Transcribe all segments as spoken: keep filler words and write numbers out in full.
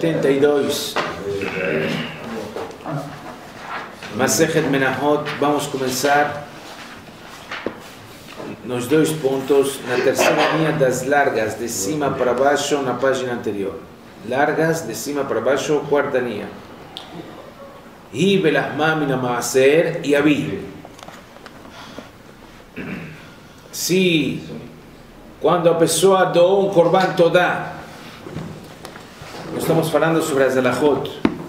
setenta y dos. Masechet Menahot, vamos a comenzar nos dois pontos, na terceira linha das largas, de cima para baixo, na página anterior. Largas, de cima para baixo, quarta linha. Hi belahma min maaser e abi. Se quando a pessoa doou um korban todá, nós estamos falando sobre as halachot,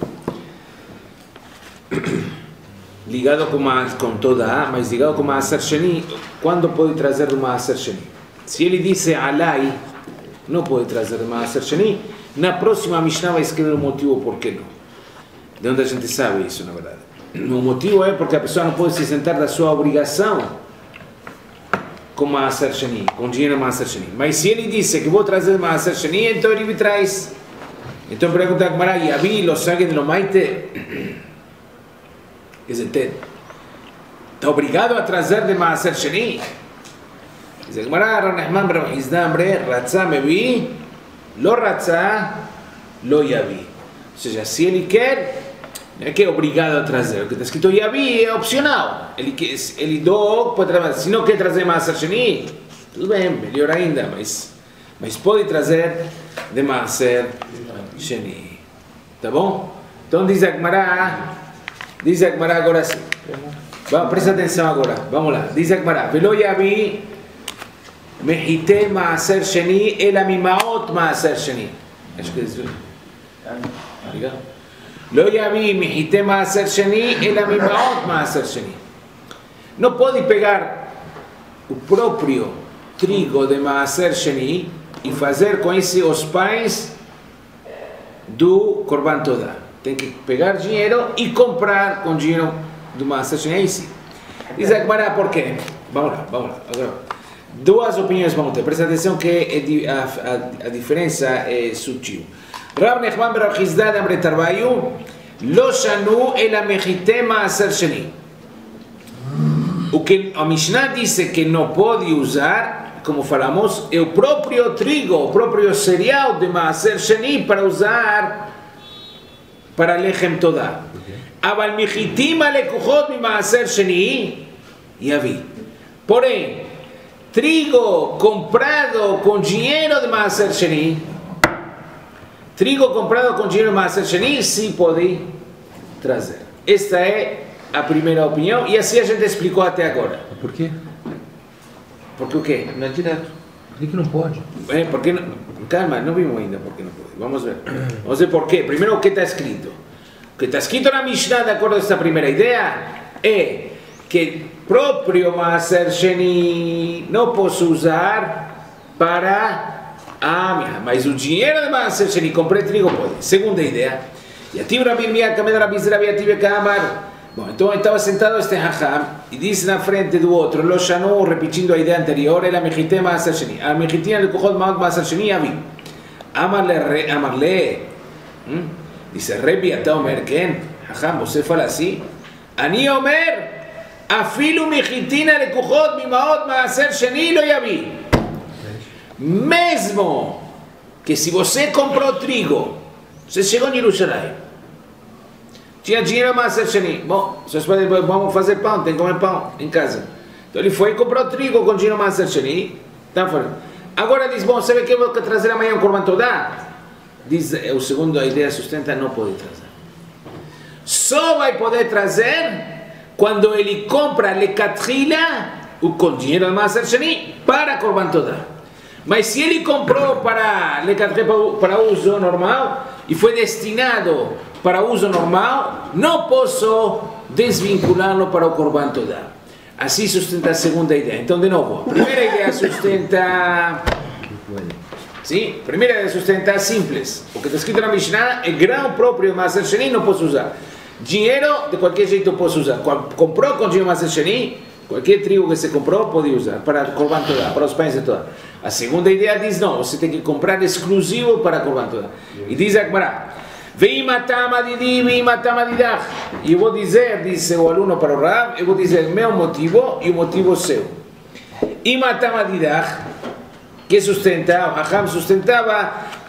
ligado com, a, com todá, mas ligado com maaser sheni, quando pode trazer do maaser sheni? Se ele disse alai, não pode trazer do maaser sheni. Na próxima Mishnah vai escrever o motivo por que não. De onde a gente sabe isso, na verdade? O motivo é porque a pessoa não pode se sentar da sua obrigação com maaser sheni, com dinheiro maaser sheni. Mas se ele disse que vou trazer maaser sheni, então ele me traz. Então pergunta a Gemara, Yavi lo sague de lo maite? Quer dizer, está obrigado a trazer de maaser sheni? Diz a Gemara, Ranehman Bar Hizda Amre, Ratzah mevi, lo Ratzah, lo Yavi. Ou seja, se ele quer, não é que é obrigado a trazer. O que está escrito Yavi é opcional. Ele, ele doou, pode trazer. Se não quer trazer maaser sheni, tudo bem, melhor ainda, mas, mas pode trazer de maaser sheni. Tá bom? Então diz a Gemara, diz a Gemara agora sim. Vamos, presta atenção agora. Vamos lá. Diz a Gemara, Velo Yavi mehite maaser sheni ela mimaot maaser sheni. Acho que é isso. Lo yavi mihite maaser sheni ela mimaot maaser sheni. Não pode pegar o próprio trigo de maaser sheni e fazer com isso os pães do korban todá. Tem que pegar dinheiro e comprar com dinheiro do maaser sheni. Aí sim. Diz a Gemara por quê? Vamos lá, vamos lá. Agora, duas opiniões vamos ter. Presta atenção que a, a, a diferença é sutil. Rav Nechman Bar Hizda Amre Tarbayu lo shanu ela mechite maaser sheni. O que a Mishnah disse que não pode usar, como falamos, é o próprio trigo, o próprio cereal de maaser sheni para usar para lechem todá. Aval mechitim alekuchot mi maaser sheni yavi. Porém, trigo comprado com dinheiro de maaser sheni, trigo comprado com dinheiro maaser sheni, sim pode trazer. Esta é a primeira opinião e assim a gente explicou até agora. Por quê? Porque o quê? Não é direto. Por que não pode? É, porque não... Calma, não vimos ainda porque não pode. Vamos ver. Vamos ver por quê. Primeiro, o que está escrito. O que está escrito na Mishnah, de acordo com esta primeira ideia, é que próprio maaser sheni não posso usar para... Ah, mas o dinheiro de maaser sheni, comprei trigo, pode. Segunda ideia. Yativ Rabbi Mia Kamed Rabbi Zera Yativ Kamar. Bom, então estava sentado este hacham e disse na frente do outro, Lo Shanu, repetindo a ideia anterior, ela mechite maaser sheni. A mechitinha le kuchot maot maaser sheni yavi. Amarle, amarle. Disse, Rebbe, אתה אומר, כן, חכם, você fala assim? אני אומר, אפילו מחיתינא לקוחות ממעות maaser sheni לא יביא. Mesmo que se você comprou trigo, você chegou em Jerusalém, tinha dinheiro maaser sheni, bom, vocês podem, vamos fazer pão, tem que comer pão em casa. Então ele foi e comprou trigo com dinheiro maaser sheni, tá falando. Agora diz, bom, sabe que eu vou trazer amanhã um korban todá? Diz, o segundo a ideia sustenta, não pode trazer. Só vai poder trazer quando ele compra lecatrila, o com dinheiro maaser sheni, para korban todá. Mas se ele comprou para, para uso normal e foi destinado para uso normal, não posso desvinculá-lo para o korban todá. Assim sustenta a segunda ideia. Então, de novo, a primeira ideia sustenta... Sim, a primeira ideia sustenta simples. O que está escrito na Mishnah é grão próprio maaser sheni, não posso usar. Dinheiro, de qualquer jeito, eu posso usar. Comprou com dinheiro maaser sheni, qualquer trigo que você comprou pode usar para korban todá, para os pães de todá. A segunda ideia diz não, você tem que comprar exclusivo para korban todá. E diz a Gemara, Veim atam adidi, veim atam adidach. E eu vou dizer, disse o aluno para o Rav, eu vou dizer meu motivo e o motivo seu. Im atam adidach, que sustentava, Hacham sustentava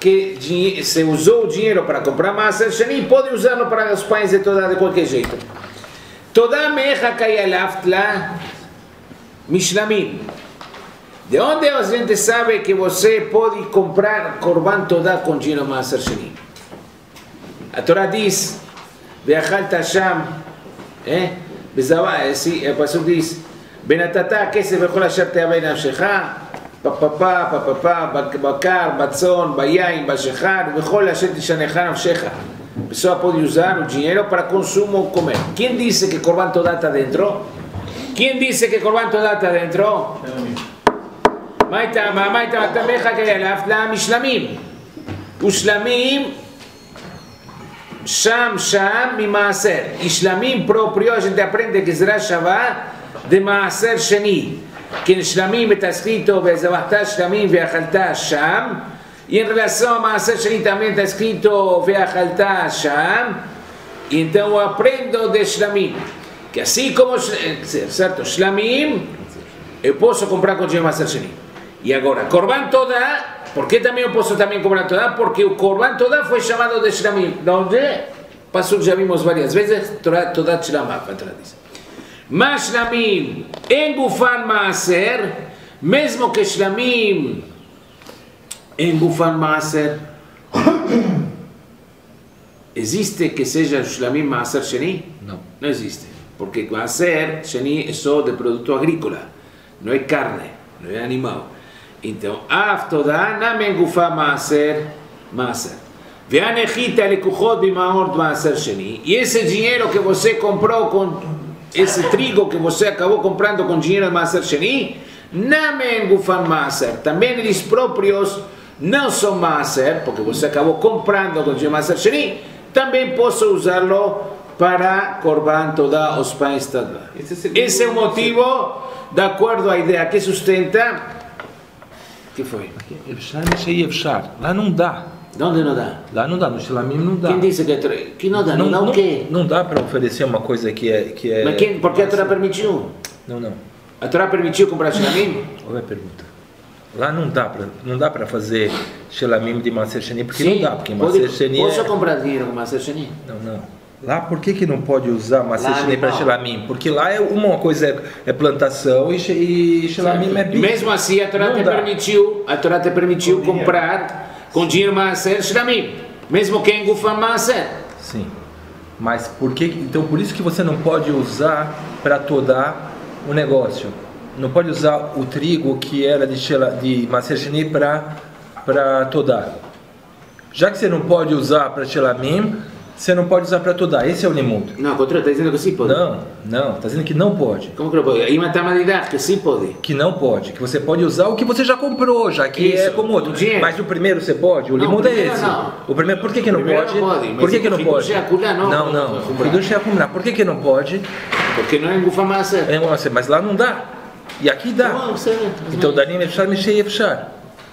que você usou o dinheiro para comprar Maaser Sheni, pode usá-lo para os pães de Todá de qualquer jeito. Todá mecha kayalaftla mishlamim. De onde a gente sabe que você pode comprar Korban Todá com dinheiro Maaser Sheni? A Torá diz, Ve'achalta Sham, eh? Sim, o pastor diz, Benatata kesef vechol asher te'avei nafshecha, papapá, papapá, bakar, batzon, bayain, bashechar, vechol asher tishanecha nafshecha. A pessoa pode usar o dinheiro para consumo ou comer. Quem disse que Korban Todá está dentro? Quem disse que Korban Todá está dentro? Maitama, maitama, tamecha kayalaf la mishlamim. Ushlamim Sham, Sham, mi Maaser. Ishlamim próprio, a gente aprende que será Shavá de Maaser Sheni. Que em Shlamim está escrito Ve'zavatá Shlamim ve'achaltá Sham. E em relação a Maaser Sheni também está escrito ve'achaltá Sham. E então eu aprendo de Shlamim. Que assim como, certo, Shlamim, eu posso comprar com dinheiro Maaser Sheni. E agora, Korban Todá. ¿Por qué también yo puedo también Korban Todá? Porque el Korban Todá fue llamado de Shlamim. ¿Dónde? Pasó que ya vimos varias veces. Todá Shlamah. Ma Shlamim en Gufan Maaser. Mesmo que Shlamim en Gufan Maaser. ¿Existe que sea Shlamim Maaser Sheni? No. No existe. Porque Maaser Sheni es solo de producto agrícola. No hay carne, no hay animal. Então, Af Todá namen gufa Maaser, Maaser. Ve'anechita lekuchot bimaor Maaser Sheni. E esse dinheiro que você comprou com esse trigo que você acabou comprando com dinheiro de Maaser Sheni, namen gufa Maaser. Também eles próprios não são Maaser, porque você acabou comprando com dinheiro de Maaser Sheni, também posso usá-lo para Korban Todá, os pães Todá. Esse é o motivo, de acordo à ideia que sustenta. Que foi? Efshar, Meshei Efshar. Lá não dá. De onde não dá? Lá não dá, no Shlamim não dá. Quem disse que, que não dá? Não, não dá o quê? Não dá para oferecer uma coisa que é... Que é Mas quem, por que a Torá permitiu? Não, não. A Torá permitiu comprar Shlamim? Olha a pergunta. Lá não dá para não dá para fazer Shlamim de Maaser Sheni, porque Sim, não dá, porque pode, Maaser Sheni posso é... comprar dinheiro com Maaser Sheni? Não, não. Lá, por que que não pode usar Maaser Sheni para não. Shlamim? Porque lá é uma coisa é, é plantação e, e Shlamim é bicho. Mesmo assim, a Torá Não te dá. permitiu, a Torá te permitiu Com comprar com dinheiro Maaser Shlamim, mesmo que em Gufan Maaser. Sim. Mas por que? Então por isso que você não pode usar para Todá o negócio. Não pode usar o trigo que era de, de Maaser Sheni para para Todá. Já que você não pode usar para Shlamim, você não pode usar para Todá. Esse é o limud. Não, ao contrário, está dizendo que sim pode. Não, não. Está dizendo que não pode. Como que não pode? Aí mata a que sim pode. Que não pode. Que você pode usar o que você já comprou, já que Isso, é como outro. o dinheiro. Mas o primeiro você pode. O Não, limud o é primeiro esse. não. O primeiro, por que que não O primeiro pode? não pode, mas Por que que o não pode? Hidush Yakulá não. Não, não. Não, O Hidush Yakulá. Por que que não pode? Porque não é em Gufan Maaser. É, você- Mas lá não dá. E aqui dá. Não, sei, Então Danim Efshar, Meshei Efshar.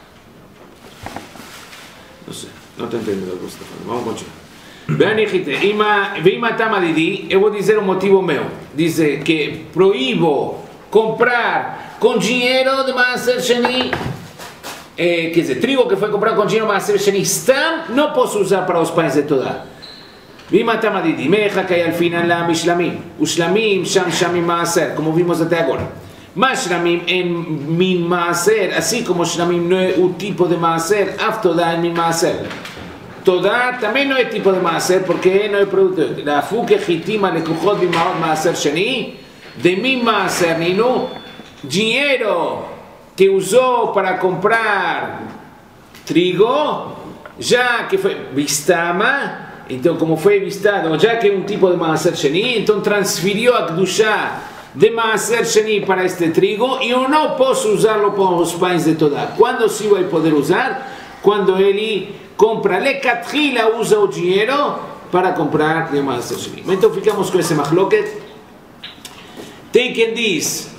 não sei, não estou entendendo o que você está falando. Vamos continuar. Veim Atama Didi, eu vou dizer o motivo meu. Diz que proíbo comprar com dinheiro de Maaser Sheni, eh, quer dizer, trigo que foi comprado com dinheiro de Maaser Sheni, Stam, não posso usar para os pães de Todá. Veim Atama Didi, mecha que al final lá Mishlamim, o Shlamim, Sham Shamim Maaser, como vimos até agora. Mas Shlamim em Min Maaser, assim como Shlamim não é o tipo de Maaser, Af Todá em Min Maaser. Todá também não é tipo de Maaser, porque não é produto. La fuke hitima lekuchot bimaot Maaser Sheni, de Min Maaser Ninu, dinheiro que usou para comprar trigo, já que foi vistama, então como foi vistado, já que é um tipo de Maaser Sheni, então transferiu a Kedushá de Maaser Sheni para este trigo, e eu não posso usá-lo para os pães de Todá. Quando se vai poder usar? Quando ele compra, lecatrila usa o dinheiro para comprar de Maaser Sheni. Então ficamos com esse machloket. Tem quem diz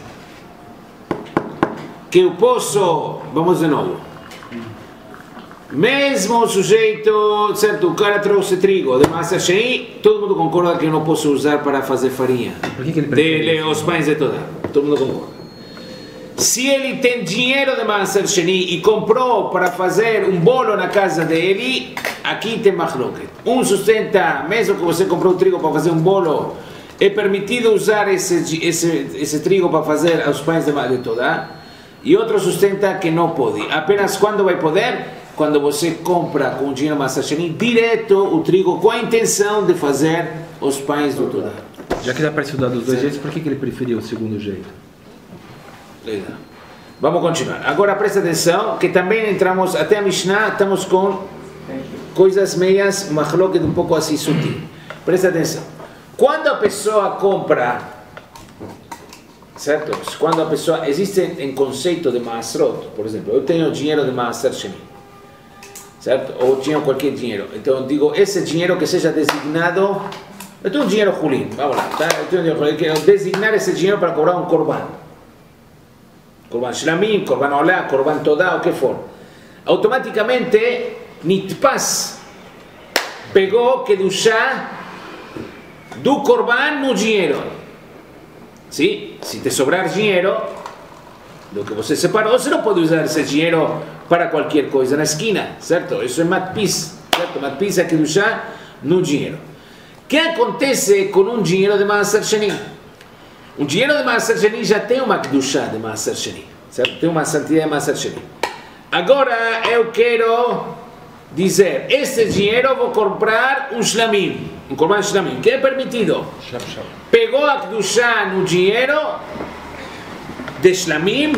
que eu posso, vamos de novo, mesmo o sujeito, certo, o cara trouxe trigo de Maaser Sheni, todo mundo concorda que eu não posso usar para fazer farinha. Por que que ele de, prefere de os pães de Todá. Todo mundo concorda. Se ele tem dinheiro de Maaser Sheni e comprou para fazer um bolo na casa dele, aqui tem machloket. Um sustenta, mesmo que você comprou trigo para fazer um bolo, é permitido usar esse, esse, esse trigo para fazer os pães de, de toda, e outro sustenta que não pode. Apenas quando vai poder? Quando você compra com dinheiro Maaser Sheni direto o trigo com a intenção de fazer os pães do toda. Já que dá para estudar dos dois jeitos, por que, que ele preferiu o segundo jeito? Legal. Vamos continuar. Agora presta atenção que também entramos até a Mishnah, estamos com coisas meias, machloket um pouco assim sutil. Presta atenção. Quando a pessoa compra, certo? Quando a pessoa, existe em conceito de Maasrot, por exemplo, eu tenho dinheiro de Maaser Sheni, certo? Ou tinha qualquer dinheiro. Então eu digo, esse dinheiro que seja designado, eu tenho um dinheiro Hulin, vamos lá, tá? Eu tenho um dinheiro Hulin, quero designar esse dinheiro para cobrar um korban. Korban Shlamim, Korban Olá, Korban Todá, o que for. Automaticamente, Nitpas pegou Kedushá do Korban no dinheiro. Sim? Se te sobrar dinheiro, do que você separou, você não pode usar esse dinheiro para qualquer coisa na esquina, certo? Isso é Matpis, certo? Matpis é Kedushá no dinheiro. O que acontece com um dinheiro de Maaser Sheni? O dinheiro de Maaser Sheni já tem uma Kedushá de Maaser Sheni, certo? Tem uma santidade de Maaser Sheni. Agora eu quero dizer, este dinheiro eu vou comprar um Shlamim, um Korban Shlamim, que é permitido. Pegou a Kedushá no dinheiro de Shlamim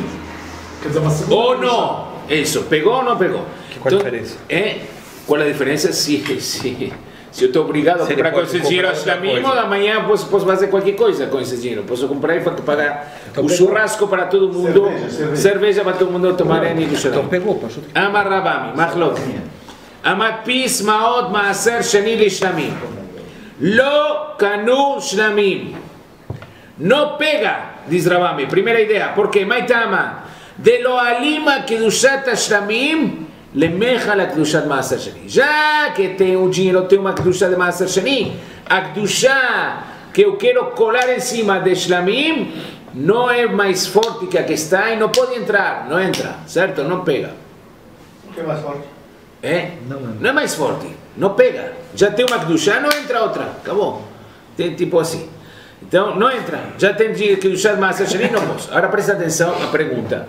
ou não? Isso, pegou ou não pegou? Qual a diferença? É, qual a diferença? Se, se, se eu estou obrigado a comprar com esse dinheiro a Shlamim, amanhã posso, posso fazer qualquer coisa com esse dinheiro. Posso comprar e pagar então, o churrasco para todo mundo, cerveja, cerveja. cerveja para todo mundo tomar em Yerushalayim. Então pegou, passou. Amar Rabami, Machlok. Amatpis Maod Maaser Sheni li Shlamim. Lo Kanu Shlamim. Não pega, diz Rabami. Primeira ideia. Porque Maitama de lo alima Kedushat Shlamim lemecha la Kedushat Maaser Sheni. Já que tem o dinheiro, tem uma Kedushat de Maaser Sheni, a Kedushat que eu quero colar em cima de Shlamim não é mais forte que a que está e não pode entrar. Não entra, certo? Não pega. O que é mais forte? É? Não, não é mais forte. Não pega. Já tem uma Kedushá, não entra outra. Acabou. Tem tipo assim. Então, não entra. Já tem Kedushá de Maaser Sheni, não posso. Agora presta atenção à pergunta.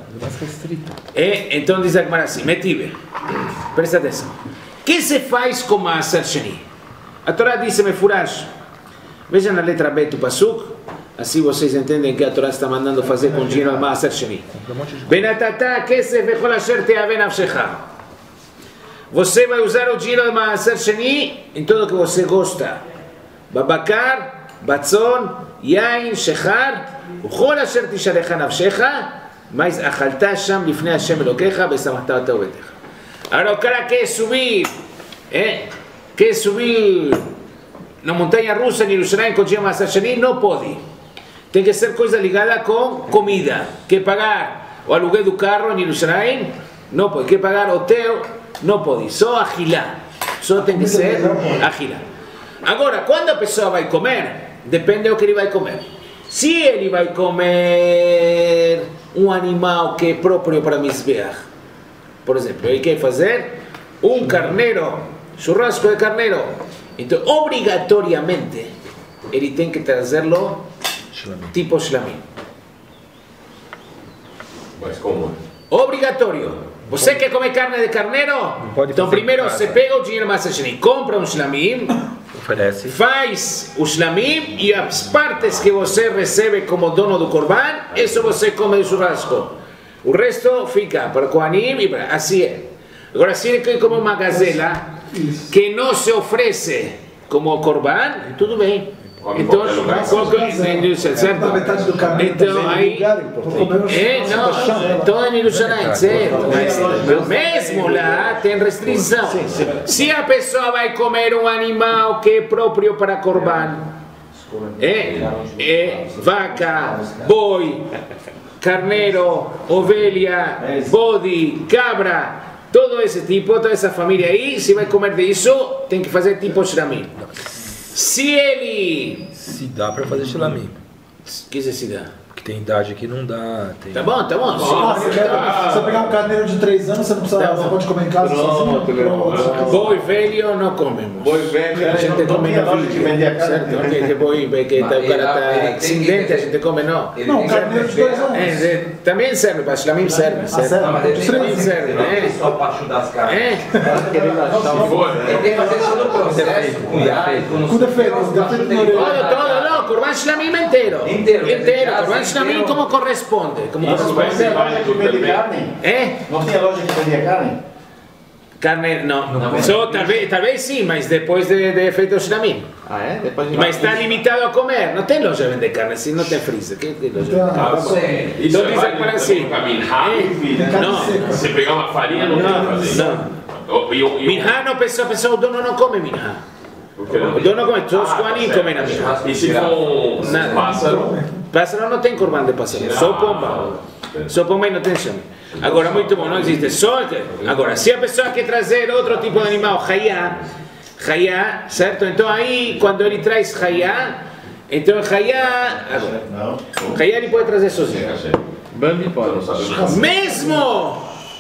É, então diz a Gemara assim, Metive. Presta atenção. O que se faz com Maaser Sheni? A Torá diz, me furash. Veja na letra B do Pasuk. Assim vocês entendem que a Torá está mandando fazer com dinheiro a Maaser Sheni. Benatata kesef vechol asher te'ave nafshecha. Você vai usar o dinheiro de Maaser Sheni em tudo que você gosta. Babakar, batzon, yain, shechar, uchol asher tisharecha nafshecha, mas achalta sham lifnei Hashem Elokecha, besamachta ota ubetecha. Agora o cara quer subir, eh? quer subir na montanha russa em Yerushalayim com dinheiro de Maaser Sheni, não pode. Tem que ser coisa ligada com comida. Quer pagar o aluguel do carro em Yerushalayim? Não pode. Quer pagar hotel? Não pode, só agilá, só tem que ser agilá. Agora, quando a pessoa vai comer, depende do que ele vai comer. Se ele vai comer um animal que é próprio para Mizbeach, por exemplo, ele quer fazer um carneiro, churrasco de carneiro, então obrigatoriamente ele tem que trazê-lo tipo Shlamim. Mas como? Obrigatório. Você quer comer carne de carneiro? Então primeiro você pega o dinheiro Maaser Sheni, compra um Shlamim, oferece, faz o Shlamim e as partes que você recebe como dono do Korban, isso você come de churrasco. O resto fica para o Kohanim e para... Assim é. Agora se ele quer comer uma gazela que não se oferece como Korban, tudo bem. Então, qualquer, certo? Então, aí, é, não, então em Yerushalayim, certo? Mas mesmo lá tem restrição. Se a pessoa vai comer um animal que é próprio para Korban, é, é vaca, boi, carneiro, ovelha, bode, cabra, todo esse tipo, toda essa família aí, se vai comer disso, tem que fazer tipo Shlamim. Se ele... Se dá para fazer Shlamim. O que se dá? Porque tem idade que não dá. Tem... Tá bom, tá bom. Ah, você quer- se você pegar um carneiro de três anos, você não precisa, Tá você bom. pode comer em casa Pronto, sozinho? pronto. Pronto. Boi velho não comemos. Boi velho, A gente não come tinha no loja que vendia vídeo, carne. certo? Que, que boi, que Mas tá, o ele- cara ele tá tem sem que- dente, a gente come não. Ele Não, tem que carneiro de dois anos. É, é, também serve, para Shlamim serve, serve. serve. Não, mas ele tem que Também fazer serve, né? só para chudar as carnes. É? Ele tem que fazer todo o processo com iate, com Com defeito, defeito na orelha. Todo, todo, no, Corban Shlamim inteiro. Inteiro, Inteiro, já Corban Shlamim inteiro. como corresponde. Como Não corresponde. tinha loja que vendia carne? É? Não tinha loja que vendia carne? Carne, não. Não. Só, talvez, talvez sim, mas depois de, de feito o Shlamim. Ah, é? Depois de Mas está limitado a comer. Não tem loja de vender carne assim, não tem freezer. Que tem loja de vender Não. carne? Isso é- Então é diz válido para também assim. pra minhá? Tem carne Não. seca. Você pegar uma farinha, não, tem Não, que fazer. não. O- e o- e o- Minha não, pessoa, pessoa, o dono não come minha. porque não- O dono não come, só os Ah, tá Kohanim certo. comem na minha. E se for um Nada. pássaro? Pássaro não tem corban de pássaro, só pomba. Só pomba e não tem chame. Agora, muito bom, não existe só. Agora, se a pessoa quer trazer outro tipo de animal, hayá, hayá, certo? Então aí, quando ele traz hayá, então hayá, agora, Não. hayá ele pode trazer sozinho. Bambi pode. Mesmo,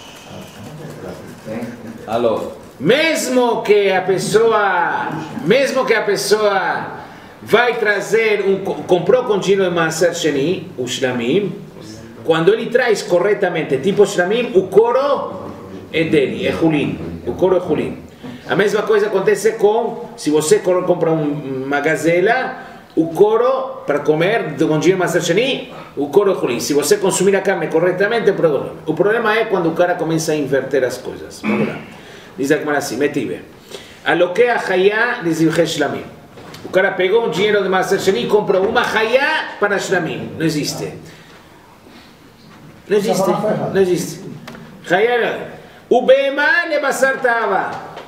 Alô? mesmo que a pessoa, mesmo que a pessoa vai trazer um, comprou com dinheiro de Maaser Sheni, o Shlamim, quando ele traz corretamente, tipo Shlamim, o couro é dele, é Hulin, o couro é Hulin. A mesma coisa acontece com, se você compra um- uma gazela, o couro, para comer, com dinheiro de Maaser Sheni, o couro é Hulin. Se você consumir a carne corretamente, é problema. O problema é quando o cara começa a inverter as coisas. Vamos lá. Diz a Gemara assim, metive. Aloquea hayá lizivche Shlamim. O cara pegou um dinheiro de Maaser Sheni e comprou uma hayá para Shlamim. Não existe. Não existe. Não existe. Hayá. O behemá le basar tava.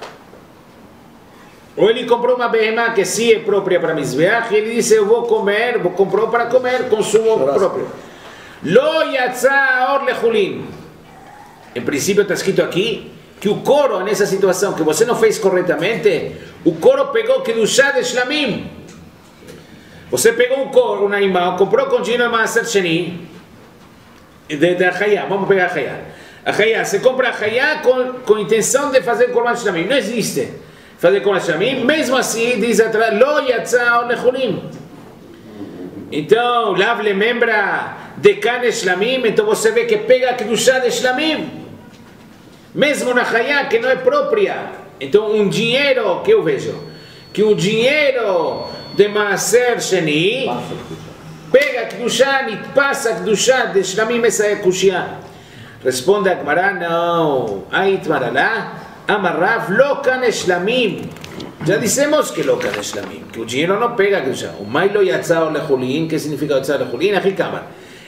Ou ele comprou uma behemá que sim é própria para Mizbeach e ele disse, eu vou comer, vou comprou para comer, consumo próprio. Lo yatsa or lechulin. Em princípio está escrito aqui que o couro, nessa situação que você não fez corretamente, o couro pegou Kedushá de Shlamim. Você pegou um couro, um animal, comprou com dinheiro de Maaser Sheni, de, de Hayá, vamos pegar a Hayá. A Hayá, você compra a Hayá com, com intenção de fazer Korban Shlamim. Não existe fazer Korban Shlamim, mesmo assim, diz atrás, Lo yatsa or lechulim. Então, Lav le membra de Kane Shlamim, então você vê que pega a Kedushá de Shlamim. Mesmo na Hayá, que não é própria. Então, um dinheiro, que eu vejo, que o dinheiro de Maaser Sheni, pega a Kedushá e passa a Kedushá de Shlamim, essa é a Kushia. Responde a Gemara, não. Aí, Tmaralá, Amarrav, Lokan Shlamim. Já dissemos que Lokan Shlamim, que o dinheiro não pega a Kedushá. O Mailo Yatzao Lechulin, que significa Yatzao Lechulin? Aqui, Kamar.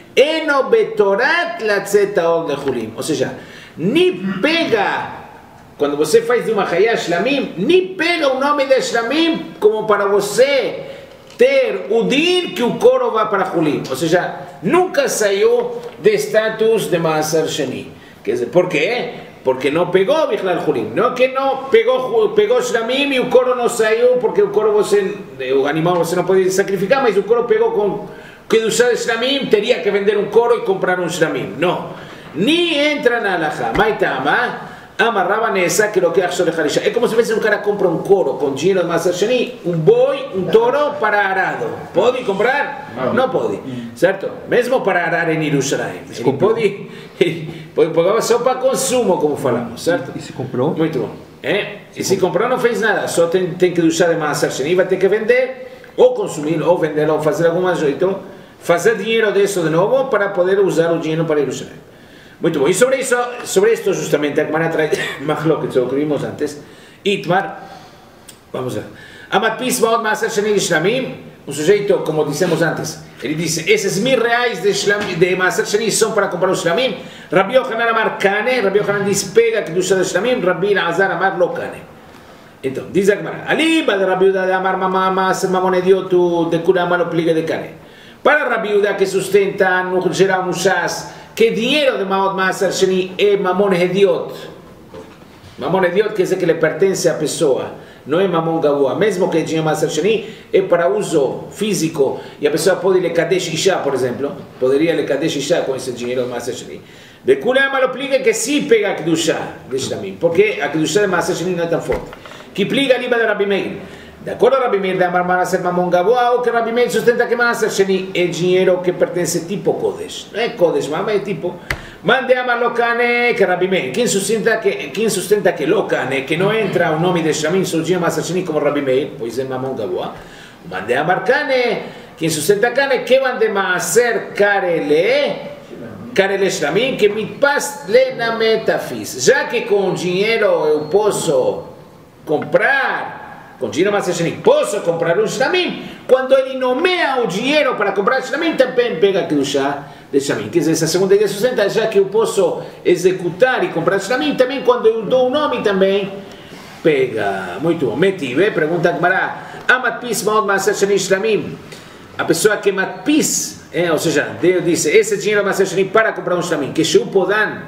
Eno Betorat Latzeta Lechulin. Ou seja, nem pega, quando você faz de uma Hayá Shlamim, nem pega o nome de Shlamim como para você ter o din que o couro vai para Hulim. Ou seja, nunca saiu de status de Maaser Sheni. Quer dizer, por quê? Porque não pegou Bichlal Hulim. Não que não pegou, pegou Shlamim e o couro não saiu, porque o couro você, o animal você não pode sacrificar, mas o couro pegou com Kedushá de Shlamim, teria que vender um couro e comprar um Shlamim. Não. Ni entra na alajá. Maitama, amarraba nessa que lo que achou de Harisha. É como se fosse um cara compra um couro com dinheiro de Maaser Sheni, um boi, um touro para arado. Pode comprar? Não, não pode. Certo? Mesmo para arar em Jerusalém. Ele pode, pode pagar só para consumo, como falamos, certo? E se comprou? Muito bom. É? E se comprou não fez nada, só tem, tem que usar de Maaser Sheni, vai ter que vender, ou consumir, ou vender, ou fazer algum jeito, fazer dinheiro disso de novo para poder usar o dinheiro para Jerusalém. Muito bom. E sobre isso, sobre isto justamente, a Gemara traz Machlokes, o que vimos antes. Itmar, vamos lá. Amatpis Baod Maaser Sheni de Shlamim, um sujeito, como dissemos antes, ele disse, esses mil reais de, shlamim, de Maaser Sheni são para comprar o Shlamim. Rabbi Yochanan Amar Kane, Rabbi Yochanan diz, pega que do Shlamim, Rabbi Azar Amar Lo Kane. Então, diz a Gemara, Ali, Bad Rabbi Yuda de Amar Maaser Mamon Ediotu, de Kula Amar Opliga de Kane. Para Rabbi Yuda que sustenta no geral no Shas, que dinheiro de Maod Maaser Sheni é Mamon Hediot. Mamon Hediot quer dizer que lhe pertence à pessoa. não é mamon gavua, mesmo que dinheiro Maaser Sheni, é para uso físico, e a pessoa pode le kadesh isha, por exemplo, poderia le kadesh isha com esse dinheiro de Maaser Sheni. De Kulama lo plica que sim pega a Kedushá de Shlamim, porque a Kedushá de Maaser Sheni não é tão forte. Que plica a liba de Rabbi Meir. De acordo a Rabbi Meir, de Amar Maaser mamon gavua, ou que Rabbi Meir sustenta que Maaser Sheni é dinheiro que pertence tipo Kodesh. Não é Kodesh, mas é tipo... Mande a Malocane que Rabbi Meir. Quem sustenta que, quem sustenta que Locane, que não entra o nome de Shlamim, surgiu Maaser Sheni como Rabbi Meir, pois é mamon gavua. Mande a Marcane, quem sustenta Kane, que mande Maaser Karele, Karele Shlamim, que me pas lena metafis. Já que com dinheiro eu posso comprar, com dinheiro Maaser Sheni, posso comprar um Shlamim, quando ele nomeia o dinheiro para comprar Shlamim, também pega Kedushá de Shlamim. Quer dizer, essa segunda ideia sustenta, já que eu posso executar e comprar Shlamim, também quando eu dou o nome, também pega. Muito bom. Metive, pergunta Gmará, Amatpis Maod Maaser Sheni Shlamim. A pessoa que matpis, é, ou seja, Deus disse, esse dinheiro é Maaser Sheni para comprar um Shlamim, que Sheu Podan,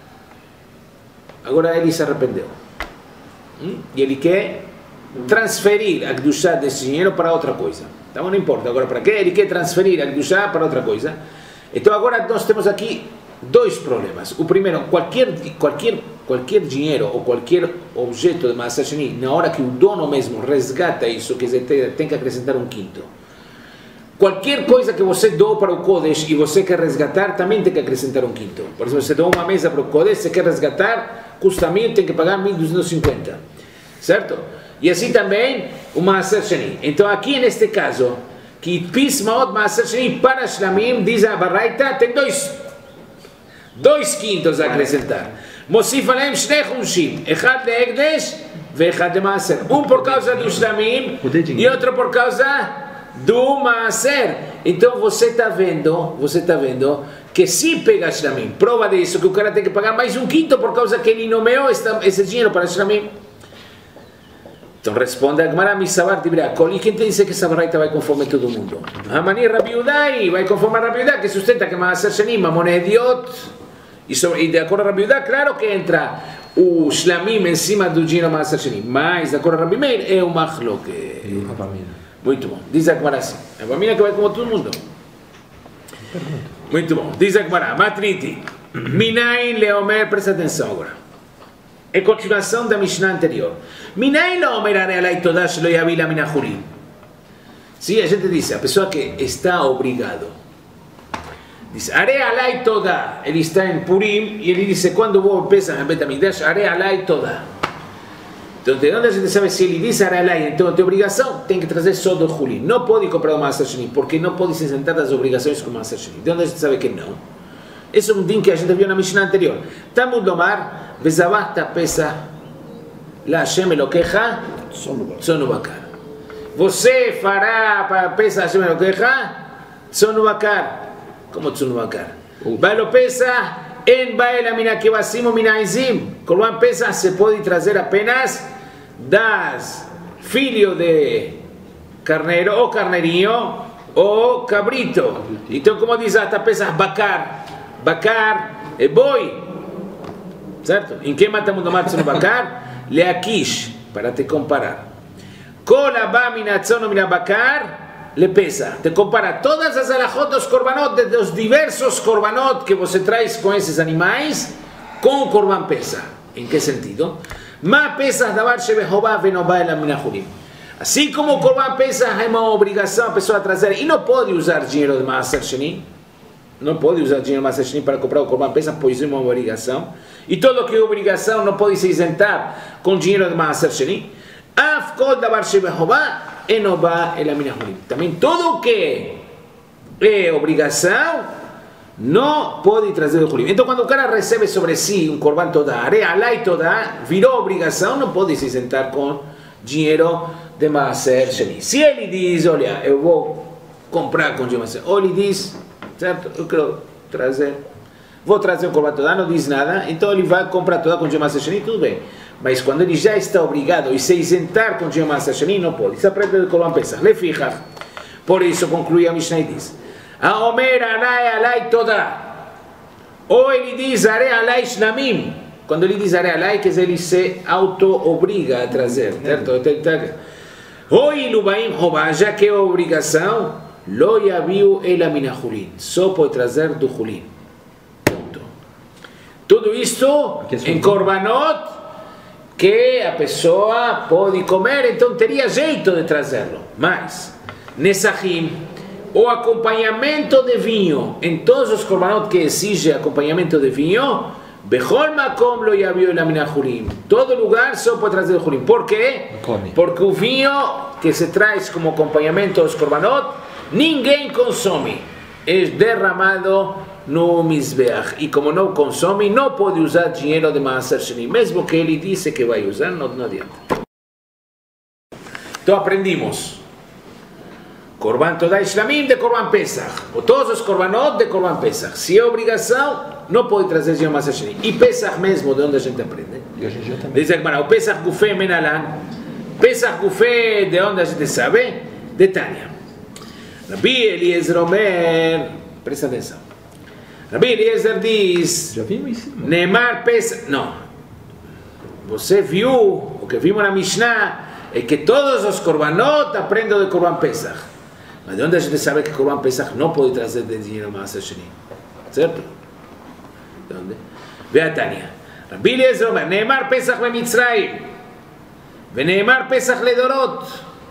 agora ele se arrependeu. Hum? E ele quer transferir a Kedushá desse dinheiro para outra coisa. Então não importa agora para quê, ele quer transferir a Kedushá para outra coisa. Então agora nós temos aqui dois problemas. O primeiro, qualquer, qualquer, qualquer dinheiro ou qualquer objeto de Maaser Sheni, na hora que o dono mesmo resgata isso, quer dizer, tem que acrescentar um quinto. Qualquer coisa que você doa para o Kodesh e você quer resgatar, também tem que acrescentar um quinto. Por exemplo, você doa uma mesa para o Kodesh, você quer resgatar, custa mil, tem que pagar mil duzentos e cinquenta. Certo? E assim também o Maaser Sheni. Então aqui neste caso, que Pis Maod Maaser Sheni para Shlamim, diz a Baraita, tem dois, dois quintos a acrescentar. Mosif Alem Shnei Chumshim, Echad de Egdesh ve Echad de Maaser. Um por causa do Shlamim e outro por causa do Maaser. Então você está vendo, você está vendo que se pega Shlamim. Prova disso que o cara tem que pagar mais um quinto por causa que ele nomeou esse dinheiro para Shlamim. Então responde a Gemara, Misavar Tibrakol. E quem te disse que essa baraita vai conforme todo mundo? Hamani Rabi Udai vai conforme a Rabi Udai, que sustenta que Maaser Sheni, mamon é idiot. E, sobre, e de acordo a Rabi Udai, claro que entra o Shlamim em cima do dinheiro Maaser Sheni. Mas de acordo a Rabi Meir, é o Machloke. Muito bom. Diz a Gemara assim. A família que vai como todo mundo. Muito bom. Diz a Gemara, Matriti. Minain Leomer, presta atenção agora. É continuação da Mishnah anterior. Minain Leomer Arealai Todash lo yavila minachurim. Sim, a gente diz, a pessoa que está obrigado. Diz, Arealai Toda. Ele está em Purim e ele diz, quando vou pensar em Betamigdash, Arealai Toda. Então, de onde a gente sabe se ele diz Arealai, então tem obrigação, tem que trazer só do Julim. Não pode comprar o Maaser Sheni, porque não pode se isentar das obrigações com o Maaser Sheni. De onde a gente sabe que não? Esse é um din que a gente viu na Mishnah anterior. Tamud Lomar, Vezavata Pesa, La Hashem Elokecha, Tzonu Bakar. Você fará para Pesa Hashem Elokecha, Tzonu Bakar. Como Tzonu Bakar? Bailo Pesa, En Baela Mina Kevasim o Mina Izim. Korban Pesa se pode trazer apenas das filho de carneiro ou carneirinho ou cabrito. Então, como diz a Pesa, Bakar. Bakar é boi, certo? Em que matamos no mato no Bakar? Leakish, para te comparar. Kol abá minatzono mina Bakar, le pesa. Te compara todas as alajot dos korbanot, de dos diversos korbanot que você traz com esses animais, com o korban pesa. Em que sentido? Ma pesa davar shebehobá venobá ela minachurim. Assim como o korban pesa é uma obrigação a pessoa trazer, e não pode usar dinheiro de Maaser Sheni, não pode usar dinheiro Maaser Sheni para comprar o korban pesa, pois é uma obrigação. E tudo que é obrigação não pode se isentar com dinheiro de Maaser Sheni. Af kol davar shebehobá enobá ela minachurim. Também tudo que é obrigação não pode trazer o Julim. Então, quando o cara recebe sobre si um korban toda, arealai toda, virou obrigação, não pode se isentar com dinheiro de Maaser Sheni. Se ele diz, olha, eu vou comprar com dinheiro Maaser, ou ele diz, certo, eu quero trazer, vou trazer um korban toda, não diz nada, então ele vai comprar toda com dinheiro Maaser Sheni, tudo bem. Mas quando ele já está obrigado e se isentar com dinheiro Maaser Sheni, não pode. Isso aprende do korban pesa. Le ficha. Por isso conclui a Mishnah e diz, a Omer arai alai toda. Ou ele diz, are alai shlamim. quando ele diz Arealai, que ele se auto-obriga a trazer, certo? Oi, Lubaim Robá, já que é obrigação, Lo Yaviu Elamina Hulin, só pode trazer do Hulin. Ponto. Tudo isto em Korbanot, que a pessoa pode comer, então teria jeito de trazê-lo. Mas, Nesachim, o acompanhamento de vinho, em todos os Korbanot que exige acompanhamento de vinho, Bechol Makom Lo Yaviu Elamina Hulin, todo lugar só pode trazer o Hulin. Por quê? Porque o vinho que se traz como acompanhamento aos Korbanot, ninguém consome, é derramado no Mizbeach, e como não consome, não pode usar dinheiro de Maaser Sheni, mesmo que ele disse que vai usar, não, não adianta. Então aprendimos Korban Todah Shlamim de Korban Pesach, ou todos os Korbanot de Korban Pesach. Se é obrigação, não pode trazer dinheiro de Maaser Sheni. E Pesach mesmo, de onde a gente aprende? Diz a Gemara, o Pesach Gufé Menalan, Pesach Gufé, de onde a gente sabe? De Tânia. Rabbi Eliezer Omer, presta atenção. Rabbi Eliezer diz, Já vimos isso? Neemar Pesach, não. Você viu, o que vimos na Mishnah, é que todos os Korbanot aprendem de Korban Pesach. Mas de onde a gente sabe que Korban Pesach não pode trazer de dinheiro Maaser Sheni? Certo? De onde? Ve a Tânia. Rabbi Eliezer Omer, Neemar Pesach be Mitzrayim, ve Neemar Pesach ledorot.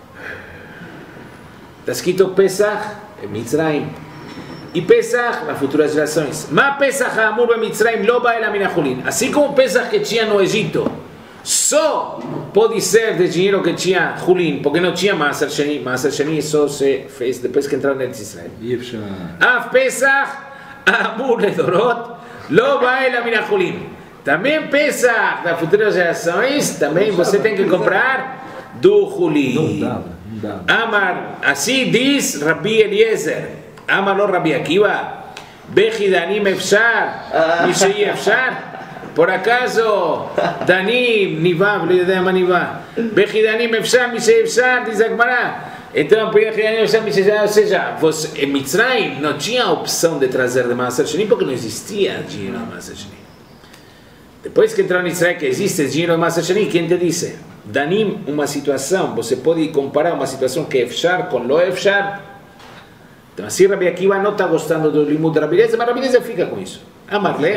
Está escrito Pesach em Mitzrayim. E Pesach nas futuras gerações. Ma Pesach Amur be Mitzrayim lo ba ela min Hulin. Assim como Pesach que tinha no Egito, só pode ser de dinheiro que tinha Hulin, porque não tinha Maaser Sheni. Maaser Sheni só se fez depois que entraram em Israel. Af Pesach Amur ledorot lo ba ela min Hulin. Também Pesach nas futuras gerações, também você tem que comprar do Hulin. Não dava. Amar, assim diz Rabbi Eliezer. Amar lo Rabbi Akiva. Bechi Danim Efshar, Mishei Efshar. Por acaso, Danim, Nivav, lo יודע מה ניבה. Bechi Danim Efshar, Mishei Efshar, diz a Gemara. Então, Bechi Danim Efshar, Mishei Efshar, ou seja, em Mitzrayim não tinha a opção de trazer de Maaser Sheni, porque não existia dinheiro de Maaser Sheni. Depois que entrou em Israel que existe dinheiro de Maaser Sheni, quem te disse? Danim, uma situação, você pode comparar uma situação que é Efshar com Lo Efshar. Então assim Rabbi Akiva não está gostando do limud de Rabbi Eliezer, mas Rabbi Eliezer fica com isso. Amarle.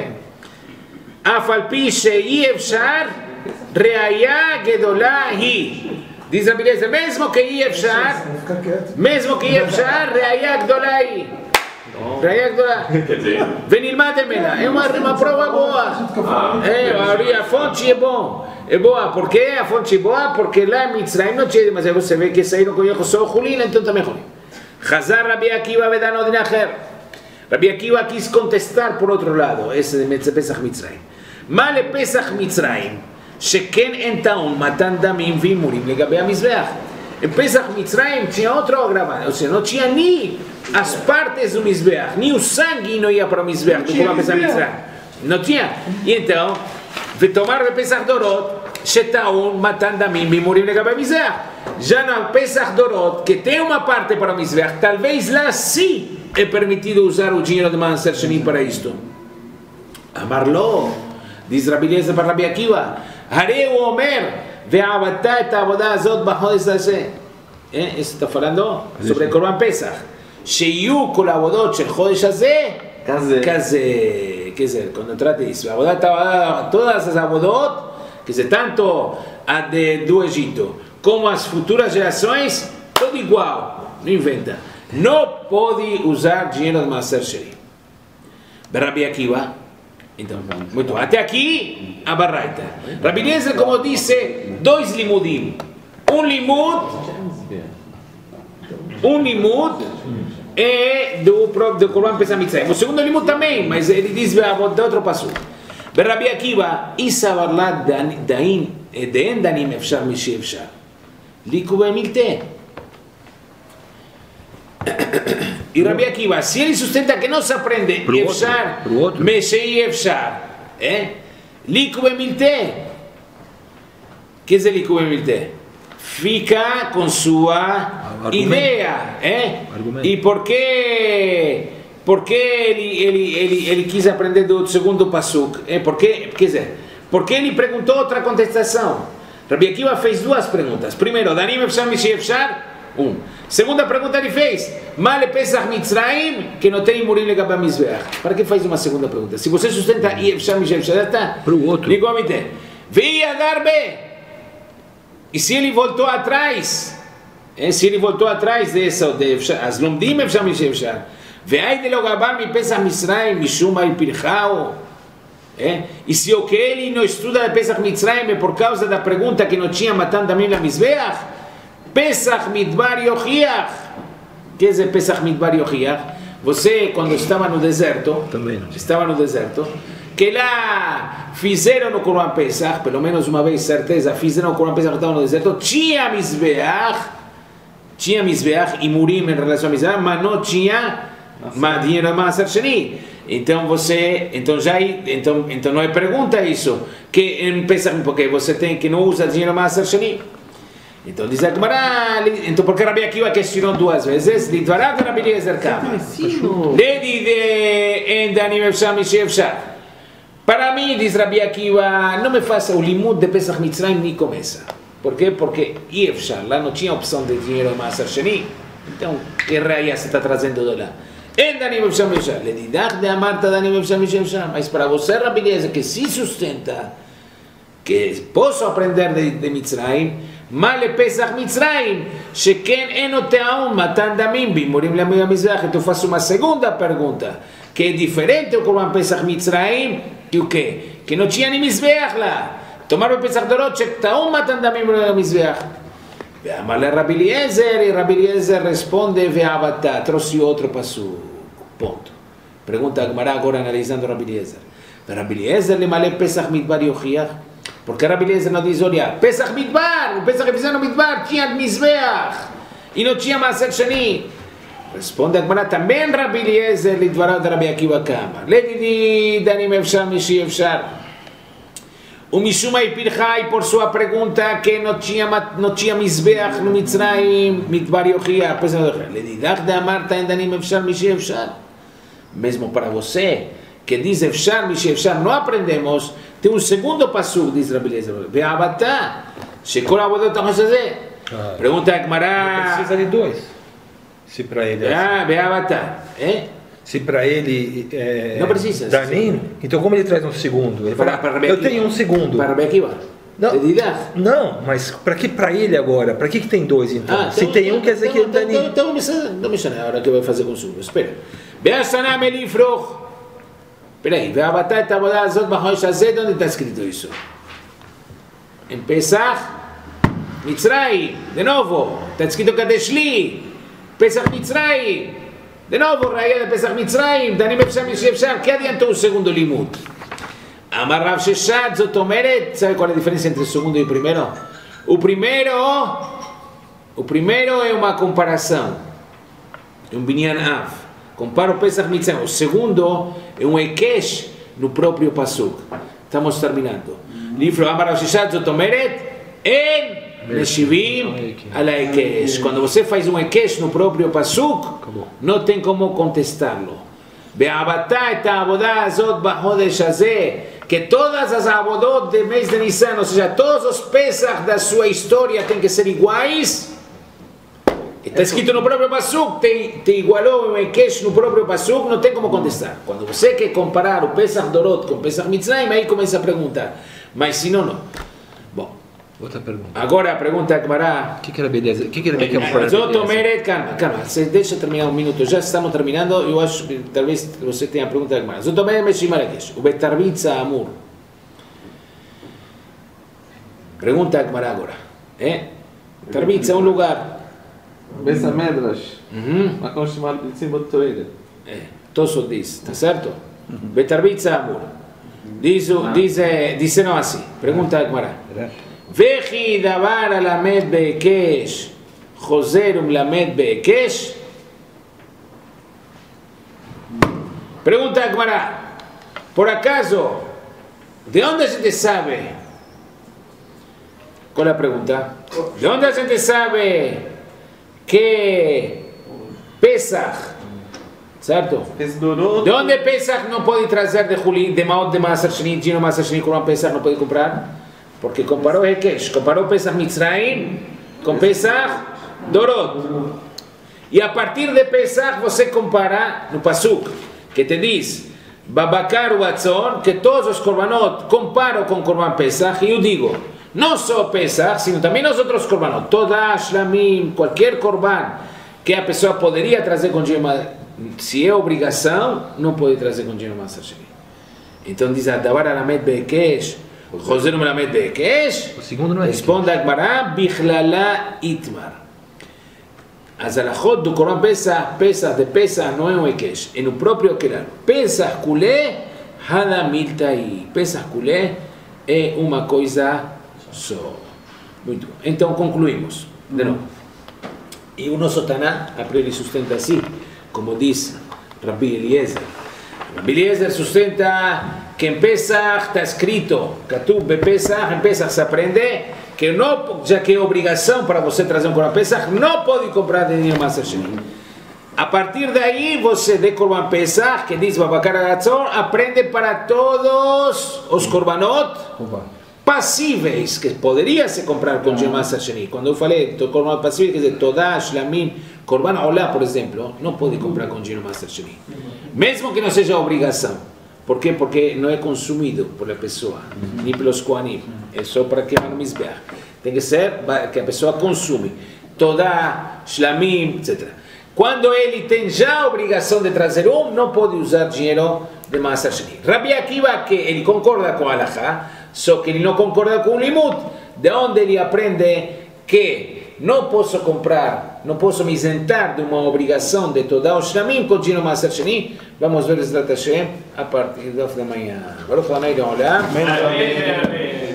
Afalpi she'i Efshar reaya gedolah hi. Diz Rabbi Eliezer, mesmo que i Efshar, mesmo que i Efshar reaya gedolah hi. Reaya gedolah. Quer dizer, Venilmad emena, é uma, uma prova boa. É, a fonte é bom. É boa, por quê? A fonte é boa, porque lá em Mitzrayim não tinha, mas aí você vê que saíram com o só Hulin, então também Hulin. Hazar Rabbi Akiva vedano dinacher. Rabbi Akiva quis contestar por outro lado, esse de Pesach Mitzrayim. Male Pesach Mitzrayim, שכן אין טעון מתן דמים והימורים לגבי המזבח. Em Pesach Mitzrayim tinha outro agravante, ou seja, não tinha nem as partes do Mizbeach, nem o sangue não ia para o Mizbeach, do Korban Pesach Mitzrayim. Não tinha. E então, tomar de Pesach Dorot, Shetaun, Matan Damim, Bimurim Legabé Mizbeach. Já no Pesach Dorot, que tem uma parte para o Mizbeach, talvez lá sim é permitido usar o dinheiro de Maaser Sheni para isto. Amarlo, diz Rabbi Eliezer para Rabbi Akiva, Hareu Omer, ועבדת את העבודה הזאת בחודש הזה. isso está falando sobre קורבן פסח. שיהיו כל העבודות של חודש הזה, כזה. כזה, כזה, quando trata isso. עבודת, todas as עבודות, que se tanto a de, do Egito, como as futuras gerações, tudo igual, não inventa. Não pode usar dinheiro de Maaser Sheni. Rabbi Akiva, então, muito bem. Até aqui, a Baraita. Rabbi Eliezer, como disse, dois limudim. Um limud, um limud é do, do Korban Pesach Mitzrayim. O segundo limud também, mas ele diz de outro passo. Rabbi Akiva, Isa Barlat Dain, Dein Danim Efshar Mishi Efshar. Likube Milte. E Rabbi Akiva, se ele sustenta que não se aprende Efshar, Meshei Efshar, Likube Milte, que é Likube Milte? Fica com sua ideia, e por que, por que ele, ele, ele, ele quis aprender do segundo pasuk? Porque, quer dizer, Porque ele perguntou outra contestação. Rabbi Akiva fez duas perguntas. Primeiro, Danim Efshar Mishi Efshar? Um. Segunda pergunta ele fez, Male Pesach Mitzrayim, que não tem Murim Legabá Mizbeach. Para que faz uma segunda pergunta? Se você sustenta I Efshar Mishi Efshar, está? Para o outro. Ligomite. Via Darbe. E se ele voltou atrás, é, se ele voltou atrás dessa, de Efshar, as Lomdim Efshar Mishi Efshar, Veai de Logabar Mi Pesach Mitzrayim, Mishum Al Pirchao. É? E se o que ele não estuda de Pesach Mitzrayim é por causa da pergunta que não tinha matando também na Mizbeach, Pesach Midbar Yochiach. O que é Pesach Midbar Yochiach? Você, quando estava no deserto, Também não. estava no deserto, que lá fizeram no Corban Pesach, pelo menos uma vez, certeza, fizeram no Corban Pesach que estava no deserto, tinha Mizbeach, tinha Mizbeach e Murim em relação a Mizbeach, mas não tinha dinheiro de Maaser Sheni. Então você, então já, então, então não é pergunta isso, que em Pesach, porque você tem que não usa dinheiro de Maaser Sheni. Então diz a Gemara, então porque Rabbi Akiva questionou duas vezes, Lidvarav Rabbi Eliezer Kama. Ledi de Endanim Efshar Mishi Efshar. Para mim, diz Rabbi Akiva, não me faça o limud de Pesach Mitzrayim nem começa. Por quê? Porque Efshar, lá não tinha opção de dinheiro de Maaser Sheni. Então, que raia você está trazendo de lá? Endanim Efshar Mishi Efshar. Ledi de Amarta Danim Efshar Mishi Efshar. Mas para você, Rabbi Eliezer, que se sustenta, que posso aprender de, de Mitzrayim, Male Pesach Mitzrayim, Sheken Enoteaum Matan Damim Bimurim Lamia Mizbeach. Então faço uma segunda pergunta, que é diferente o Corban Pesach Mitzrayim, que o quê? Que não tinha nem Mizbeach lá. Tomaram o Pesach Dorot, Shektaum Matan Damim Lamia Mizbeach. Ve'amale Rabbi Eliezer, e Rabbi Eliezer responde, Ve'avatá, trouxe outro passo. Ponto. Pergunta a Gemara agora analisando Rabbi Eliezer. Rabbi Eliezer le Male Pesach Midbar Yochiach. Porque Rabbi Eliezer não diz, olha, Pesach Midbar, o Pesach que fizeram no Midbar tinha Mizbeach e não tinha Maaser Sheni. Responde a Gemara também Rabbi Eliezer lidvará de Rabbi Akiva Kama. Ledi Danim Efshar Mishi Efshar. O Mishuma e Pirchai por sua pergunta que não tinha, não tinha Mizbeach no Mitzrayim, Midbar Yochiach. Ledi Dach de Amarta em Danim Efshar Mishi Efshar. Mesmo para você, que diz Efshar Mishi Efshar, não aprendemos. Tem um segundo passo, diz Rabbi Eliezer. Ve'avatá, shekol avodot ha'chazeh. Pergunta a Gemara. Precisa de dois. Se para ele. Ah, Ve'avatá. É? Se para ele. É, não precisa. Danim, então como ele traz um segundo? Ele Para, fala, para Rabbi eu Akiva. tenho um segundo. Para Rabbi Akiva. Não, De não, mas para que para ele agora? Para que, que tem dois então? Ah, Se então, tem um, quer dizer que então, ele Danim. Então, então, então não me chama agora que vai fazer consumo. Espera. Ve'asana melifroch. Peraí, Ve'avatá et avodá azot b'chodesh hazeh, onde está escrito isso? Em Pesach Mitzrayim, de novo, está escrito Kadesh Li, Pesach Mitzrayim, de novo, raia de Pesach Mitzrayim, Danim Efshar Mishi Efshar, que adiantou o segundo limud? Amar Rav Sheshet, Zot Omeret, sabe qual é a diferença entre o segundo e o primeiro? O primeiro, o primeiro é uma comparação, um binyan av. Compara o Pesach Mitzrayim. O segundo é um Ekesh no próprio Pasuk. Estamos terminando. Livro Amar Rav Sheshet Zot Omeret En Meshivim Ala Ekesh. Quando você faz um Ekesh no próprio Pasuk, não tem como contestá-lo. Ve'avatá et ha'avodá azot b'chodesh hazeh. Que todas as avodot de mês de Nissan, ou seja, todos os Pesach da sua história têm que ser iguais. Está escrito no próprio Pasuk, te, te igualou um Ekesh no próprio Pasuk, não tem como contestar. Quando você quer comparar o Pesach Dorot com o Pesach Mitzrayim, aí começa a perguntar. Mas se não, não. Bom, Outra pergunta. agora a pergunta é que Mará... O que que era beleza? O que que era beleza? Zot Omeret, calma, calma, você deixa terminar um minuto, já estamos terminando, eu acho que talvez você tenha a pergunta da Gemara. Zot Omeret Meshivim Ala Ekesh, o Betarbitza Amur. Pergunta a Gemara agora. É? Tarbitza é um lugar... בית המדרש, מקום שמרביצים בו תועלת. Tosot diz, tá certo? Betarbitza Amur. Diz, diz, disseram assim, pergunta a Gemara. Vechi davar alamed be'ekesh, choser umlamed be'ekesh. Pergunta a Gemara. Por acaso, de onde a gente sabe? Qual é a pergunta? De onde a gente sabe que Pesach certo? Esdorou. De onde Pesach não pode trazer de Juli, de Maot de Maaser Sheni, Gino Maaser Sheni, Korban Pesach não pode comprar? Porque comparou Hekesh, comparou Pesach Mitzrayim com Pesach Dorot. E a partir de Pesach você compara no Pasuk, que te diz, Babakar Watzon, que todos os Korbanot comparam com Korban Pesach, e eu digo, não só Pesach, sino também os outros Korbanot, Todah, Shlamim, qualquer Korban que a pessoa poderia trazer com Gino, se é obrigação, não pode trazer com Gino Maaser Sheni. Então diz, Davar Alamed Bekesh, José no Alamed Bekesh, O segundo não é responde a Gemara, Bichlala Itmar. As alachot do Korban Pesach, Pesach de Pesach não é um Ekesh, é no próprio Kerar. Pesach Kulé, Hadamiltai. Pesach Kulé é uma coisa só. Muito bom. Então concluímos. De novo. E o nosso Taná, a priori sustenta assim, como diz Rabbi Eliezer. Rabbi Eliezer sustenta que em Pesach está escrito, Katub Pesach, em Pesach se aprende que não, já que é obrigação para você trazer um Korban Pesach, não pode comprar de dinheiro Maaser Sheni. A partir daí, você de Korban Pesach, que diz Babakar Aratzon, aprende para todos os Korbanot passíveis, que poderia se comprar com dinheiro Maaser Sheni. Quando eu falei de Korban passível, quer dizer, Todah, Shlamim, Korban Olá, por exemplo, não pode comprar com dinheiro Maaser Sheni. Mesmo que não seja obrigação. Por quê? Porque não é consumido pela pessoa, nem pelos Kohanim. É só para queimar no Mizbeach. Tem que ser que a pessoa consome. Toda, Shlamim, etcétera. Quando ele tem já a obrigação de trazer um, não pode usar dinheiro de Maaser Sheni. Rabbi Akiva, que ele concorda com a Halachá, só que ele não concorda com o Limud, de onde ele aprende que não posso comprar, não posso me isentar de uma obrigação de Todah o Shlamim com dinheiro Maaser Sheni. Vamos ver Ezrat Hashem a partir da manhã. Baruch Adonai Le'olam. Amém, amém.